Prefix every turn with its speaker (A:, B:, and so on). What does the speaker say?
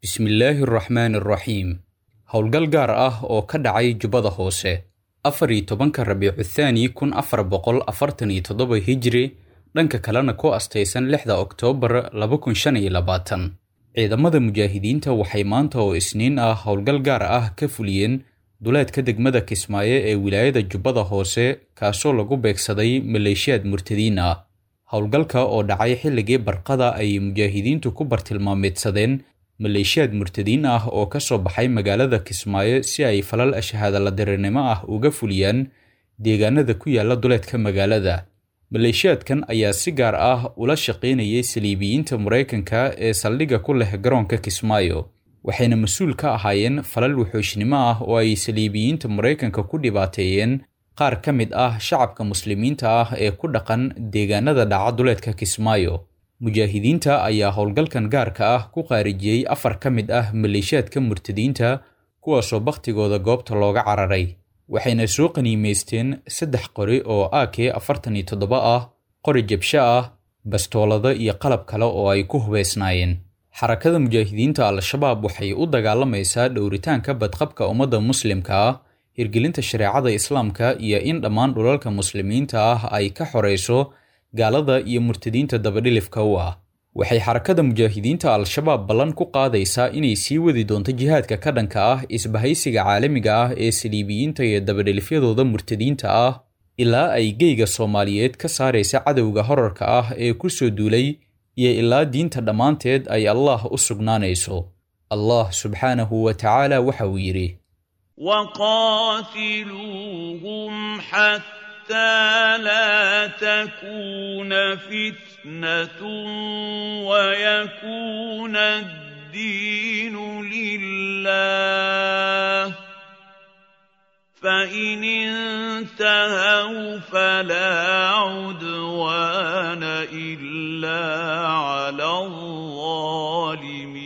A: bismillaahi araxmaani araxiim howlgal gaar ah oo ka dhacay jubbada hoose 14 rabiicu thaani 1447 hijri dhanka kalena ku astaysan 6 Oktoobar 2025 ciidamada mujaahidiinta waxay maanta oo isniin ah howlgal gaar ah ka fuliyeen duleedka degmada Kismaayo ee wilaayada Jubbada Hoose kaasoo lagu beegsaday maleeshiyad murtadiin ah howlgalka oo dhacay xilligii barqada ay mujaahidiintu ku bartilmaameedsadeen maleeshiyad murtadiin ah oo ka soo baxay magaalada Kismaayo si ay falal ashhaada la dirirnimo ah uga fuliyaan deegaanada ku yaala duleedka magaalada maleeshiyadkan ayaa si gaar ah ula shaqeynayay saliibiyiinta Mareykanka ee saldhigga ku leh garoonka Kismaayo waxayna mas'uul ka ahaayeen falal wuxuushnimo ah oo ay saliibiyiinta Mareykanka ku dhibaateeyeen qaar ka mid ah shacabka muslimiinta ah ee ku dhaqan deegaanada dhaca duleedka Kismaayo mujaahidiinta ayaa howlgalkan gaarka ah ku qaarijiyay 4 ka mid ah maleeshiyadka murtadiinta kuwaasoo baqtigooda goobta looga cararay waxayna soo qaniimeysteen 3 qori oo AK-47 ah qori jabsho ah bastoolada iyo qalab kale oo ay ku hubeysnaayeen xarakada mujaahidiinta al-shabaab waxay u dagaalamaysaa dhowritaanka badqabka ummadda muslimka ah hirgelinta shareecada islaamka iyo in dhammaan dhulalka muslimiinta ah ay ka xoreyso gaalada iyo murtadiinta dabadhilifka u ah waxay xarakada mujaahidiinta al-shabaab ballan ku qaadaysaa inay sii wadi doonto jihaadka ka dhanka ah isbahaysiga caalamiga ah ee saliibiyiinta iyo dabadhilifyadooda murtadiinta ah ilaa ay geyga Soomaaliyeed ka saaraysa cadowga horarka ah ee ku soo duulay iyo ilaa diinta dhamaanteed ay Allah u sugnaanayso Allah subhanahu wa ta'ala waxa uu yiri
B: waqatiluhum حتى لا تكون فتنة ويكون الدين لله فإن انتهوا فلا عدوان إلا على الظالمين